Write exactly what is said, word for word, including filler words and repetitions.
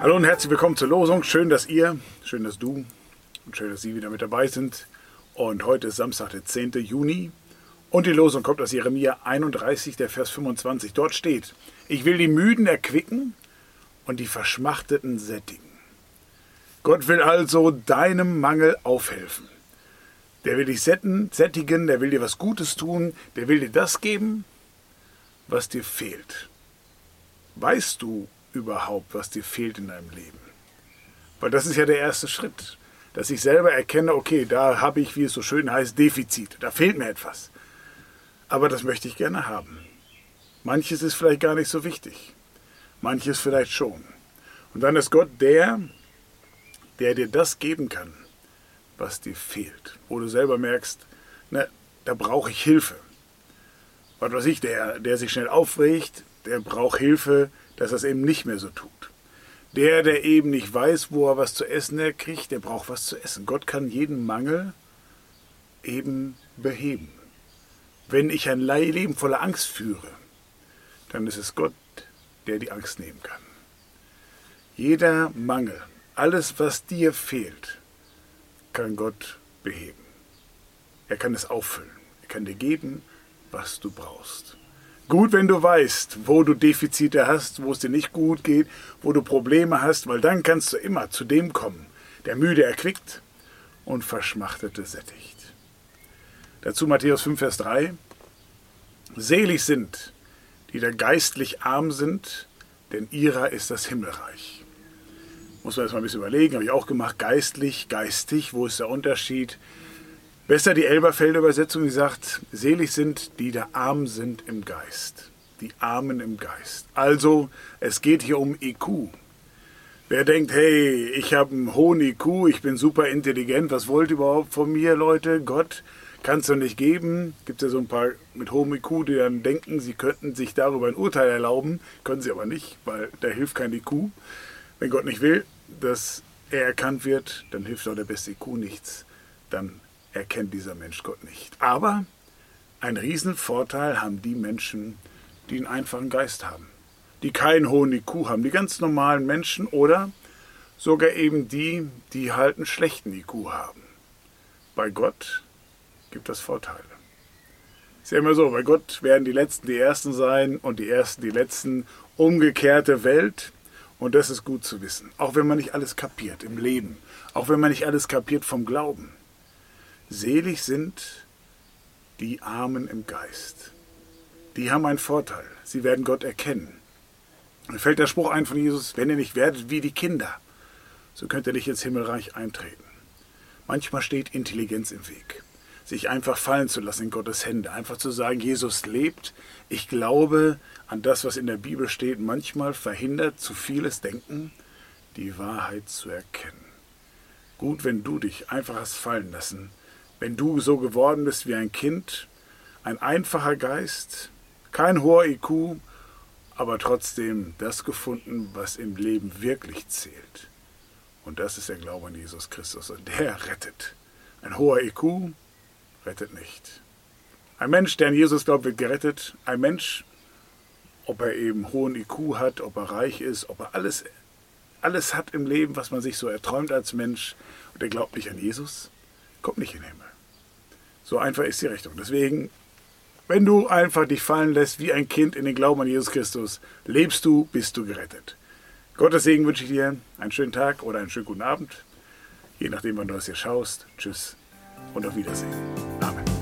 Hallo und herzlich willkommen zur Losung. Schön, dass ihr, schön, dass du und schön, dass Sie wieder mit dabei sind. Und heute ist Samstag, der zehnte Juni. Und die Losung kommt aus Jeremia einunddreißig, der Vers fünfundzwanzig. Dort steht: Ich will die Müden erquicken und die Verschmachteten sättigen. Gott will also deinem Mangel aufhelfen. Der will dich sätten, sättigen, der will dir was Gutes tun, der will dir das geben, was dir fehlt. Weißt du überhaupt, was dir fehlt in deinem Leben? Weil das ist ja der erste Schritt, dass ich selber erkenne, okay, da habe ich, wie es so schön heißt, Defizit, da fehlt mir etwas. Aber das möchte ich gerne haben. Manches ist vielleicht gar nicht so wichtig, manches vielleicht schon. Und dann ist Gott der, der dir das geben kann, was dir fehlt. Wo du selber merkst, ne, da brauche ich Hilfe. Was weiß ich, der, der sich schnell aufregt, der braucht Hilfe, dass er es eben nicht mehr so tut. Der, der eben nicht weiß, wo er was zu essen kriegt, der braucht was zu essen. Gott kann jeden Mangel eben beheben. Wenn ich ein Leben voller Angst führe, dann ist es Gott, der die Angst nehmen kann. Jeder Mangel, alles, was dir fehlt, kann Gott beheben. Er kann es auffüllen. Er kann dir geben, was du brauchst. Gut, wenn du weißt, wo du Defizite hast, wo es dir nicht gut geht, wo du Probleme hast, weil dann kannst du immer zu dem kommen, der Müde erquickt und Verschmachtete sättigt. Dazu Matthäus fünf, Vers drei. Selig sind, die da geistlich arm sind, denn ihrer ist das Himmelreich. Muss man jetzt mal ein bisschen überlegen, habe ich auch gemacht, geistlich, geistig, wo ist der Unterschied? Besser die Elberfelder Übersetzung, die sagt, selig sind, die da arm sind im Geist. Die Armen im Geist. Also, es geht hier um I Q. Wer denkt, hey, ich habe einen hohen I Q, ich bin super intelligent, was wollt ihr überhaupt von mir, Leute? Gott kannst du nicht geben. Gibt ja so ein paar mit hohem I Q, die dann denken, sie könnten sich darüber ein Urteil erlauben. Können sie aber nicht, weil da hilft kein I Q. Wenn Gott nicht will, dass er erkannt wird, dann hilft auch der beste I Q nichts. Dann erkennt dieser Mensch Gott nicht. Aber einen riesen Vorteil haben die Menschen, die einen einfachen Geist haben, die keinen hohen I Q haben, die ganz normalen Menschen oder sogar eben die, die halt einen schlechten I Q haben. Bei Gott gibt es Vorteile. Ist ja immer so, bei Gott werden die Letzten die Ersten sein und die Ersten die Letzten. Umgekehrte Welt. Und das ist gut zu wissen. Auch wenn man nicht alles kapiert im Leben. Auch wenn man nicht alles kapiert vom Glauben. Selig sind die Armen im Geist. Die haben einen Vorteil. Sie werden Gott erkennen. Mir fällt der Spruch ein von Jesus, wenn ihr nicht werdet wie die Kinder, so könnt ihr nicht ins Himmelreich eintreten. Manchmal steht Intelligenz im Weg. Sich einfach fallen zu lassen in Gottes Hände. Einfach zu sagen, Jesus lebt. Ich glaube an das, was in der Bibel steht. Manchmal verhindert zu vieles Denken, die Wahrheit zu erkennen. Gut, wenn du dich einfach hast fallen lassen. Wenn du so geworden bist wie ein Kind, ein einfacher Geist, kein hoher I Q, aber trotzdem das gefunden, was im Leben wirklich zählt. Und das ist der Glaube an Jesus Christus. Und der rettet. Ein hoher I Q rettet nicht. Ein Mensch, der an Jesus glaubt, wird gerettet. Ein Mensch, ob er eben hohen I Q hat, ob er reich ist, ob er alles, alles hat im Leben, was man sich so erträumt als Mensch, und er glaubt nicht an Jesus, kommt nicht in den Himmel. So einfach ist die Rechnung. Deswegen, wenn du einfach dich fallen lässt wie ein Kind in den Glauben an Jesus Christus, lebst du, bist du gerettet. Gottes Segen wünsche ich dir. Einen schönen Tag oder einen schönen guten Abend. Je nachdem, wann du das hier schaust. Tschüss und auf Wiedersehen. Amen.